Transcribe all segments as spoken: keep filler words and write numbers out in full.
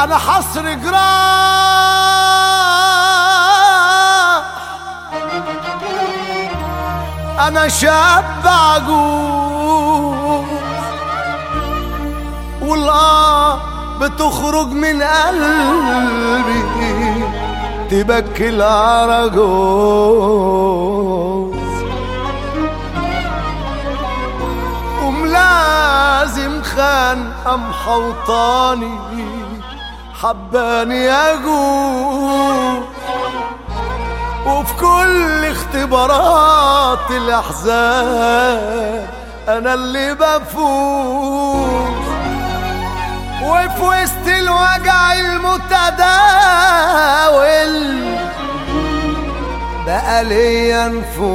انا حصر جراح، انا شاب عجوز، والآه بتخرج من قلبي تبكي العرجوز، وملازم خان قام حوطاني حباني يجوز، وفي كل اختبارات الأحزان أنا اللي بفوز، وفي وسط الوجع المتداول بقى ليا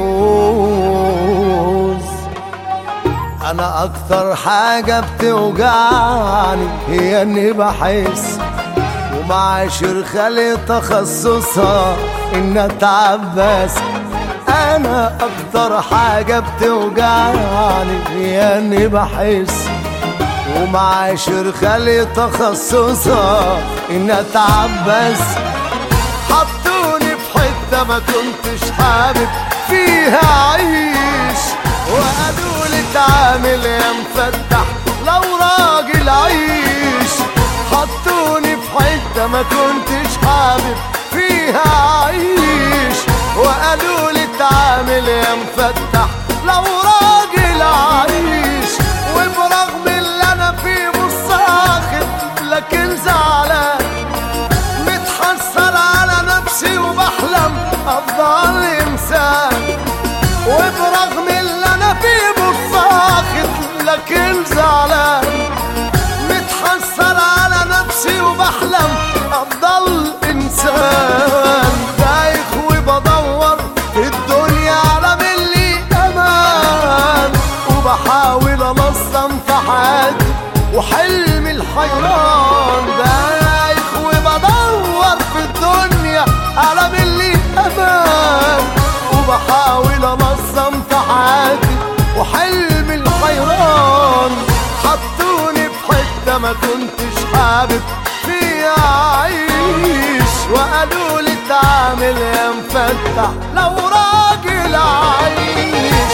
نفوذ. أنا أكتر حاجة بتوجعني هي إني بحس ومعاشر خالي تخصصها إن أتعب بس. أنا أكتر حاجة بتوجعني هي إني بحس ومعاشر خالي تخصصها إن أتعب بس. حطوني في حتة ما كنتش حابب فيها أعيش، وقالوا لي تعامل يا مفتح لو راجل عيش. حطوني في حتة ما كنتش حابب فيها أعيش، وقالوا لي تعامل يا مفتح لو راجل عيش. وبرغم اللي أنا فيه مش ساخط لكن زعلان، متحسر على نفسي وبحلم أفضل إنسان. وبرغم اللي أنا فيه مش ساخط لكن زعلان، متحسر على نفسي وبحلم أفضل إنسان. دايخ وبدور في الدنيا على ملي أمان، وبحاول أنظم في حياتي وحلم الحيران. دايخ وبدور في الدنيا على ملي أمان، وبحاول أنظم في حياتي وحلم الحيران. حطوني في حتة ما كنتش حابب فيها أعيش، وقالوا لي تعامل يا مفتح لو راجل عيش.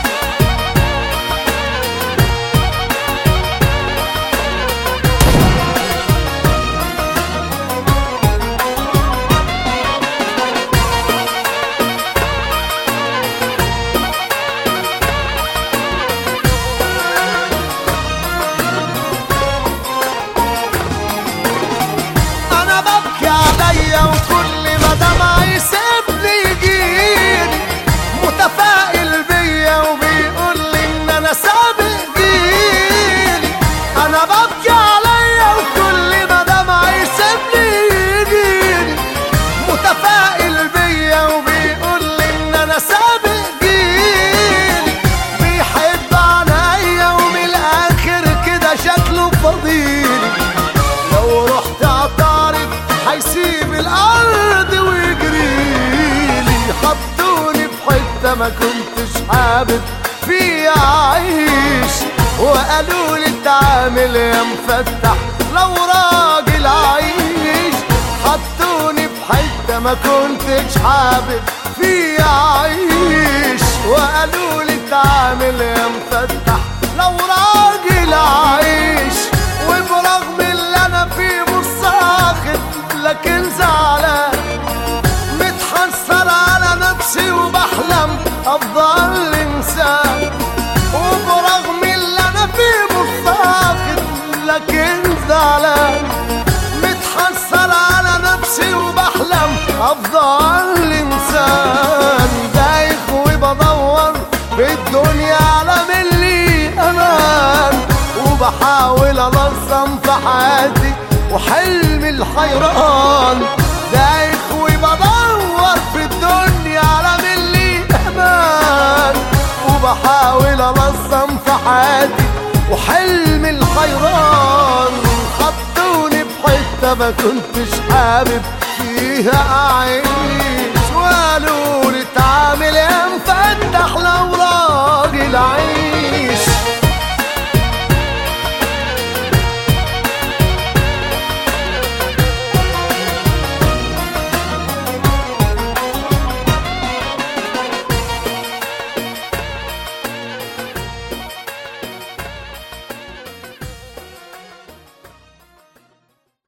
وكل ما دمع يسيبني يجيني متفائل بيا وبيقول لي ان انا سابق جيلي. انا ببكي عليا وكل ما دمع يسيبني يجيني متفائل بيا وبيقول لي ان انا سابق جيلي. بيحب عليا ومن الاخر كده شكله فضيلي، لو رحت اعترض هيسيب الارض ويجريلي. حطوني في حته ما كنتش حابب فيها اعيش، وقالوا لي تعامل يا مفتح لو راجل عيش. حطوني في حته ما كنتش حابب فيها اعيش، وقالوا لي تعامل يا مفتح لو راجل عيش. وبرغم اللي انا فيه مش ساخط لكن زعلان، متحسر على نفسي وبحلم أفضل إنسان. وبرغم اللي أنا فيه مش ساخط لكن زعلان، متحسر على نفسي وبحلم أفضل إنسان. دايخ وبدور في الدنيا على ملي أمان، وبحاول أنظم في حياتي وحلم الحيران. دايخ وبدور في الدنيا على ملي أمان، وبحاول أنظم في حياتي وحلم الحيران. حطوني في حتة ما كنتش حابب فيها أعيش، وقالوا لي تعامل يا مفتح لو راجل عيش.